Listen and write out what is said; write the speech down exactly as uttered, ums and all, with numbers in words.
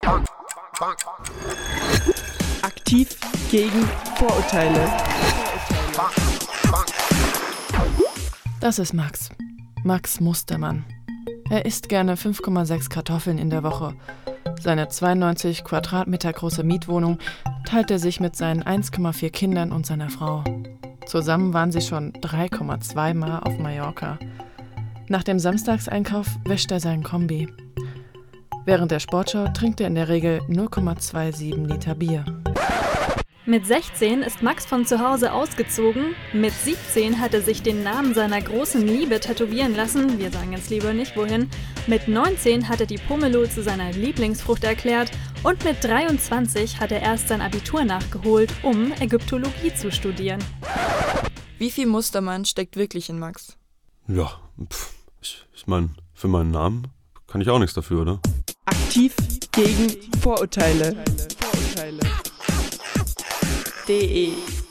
Aktiv gegen Vorurteile. Das ist Max. Max Mustermann. Er isst gerne fünf Komma sechs Kartoffeln in der Woche. Seine zweiundneunzig Quadratmeter große Mietwohnung teilt er sich mit seinen eins Komma vier Kindern und seiner Frau. Zusammen waren sie schon drei Komma zwei Mal auf Mallorca. Nach dem Samstagseinkauf wäscht er seinen Kombi. Während der Sportschau trinkt er in der Regel null Komma siebenundzwanzig Liter Bier. Mit sechzehn ist Max von zu Hause ausgezogen. Mit siebzehn hat er sich den Namen seiner großen Liebe tätowieren lassen. Wir sagen jetzt lieber nicht wohin. Mit neunzehn hat er die Pomelo zu seiner Lieblingsfrucht erklärt. Und mit dreiundzwanzig hat er erst sein Abitur nachgeholt, um Ägyptologie zu studieren. Wie viel Mustermann steckt wirklich in Max? Ja, pff, ich, ich meine, für meinen Namen kann ich auch nichts dafür, oder? Aktiv gegen Vorurteile. Vorurteile. D E